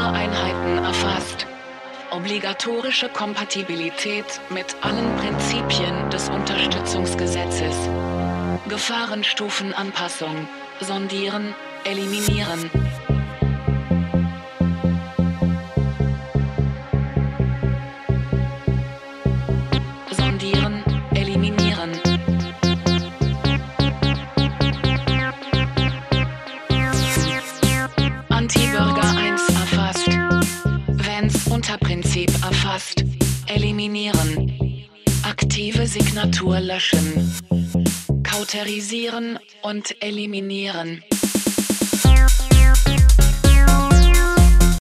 Anti-Bürger-Einheiten erfasst. Obligatorische Kompatibilität mit allen Prinzipien des Unterstützungsgesetzes. Gefahrenstufenanpassung. Sondieren, eliminieren. Sondieren, eliminieren. Anti-Bürger 1 erfasst. Vents Unterprinzip erfasst. Eliminieren. Aktive Signatur löschen. Kauterisieren und eliminieren.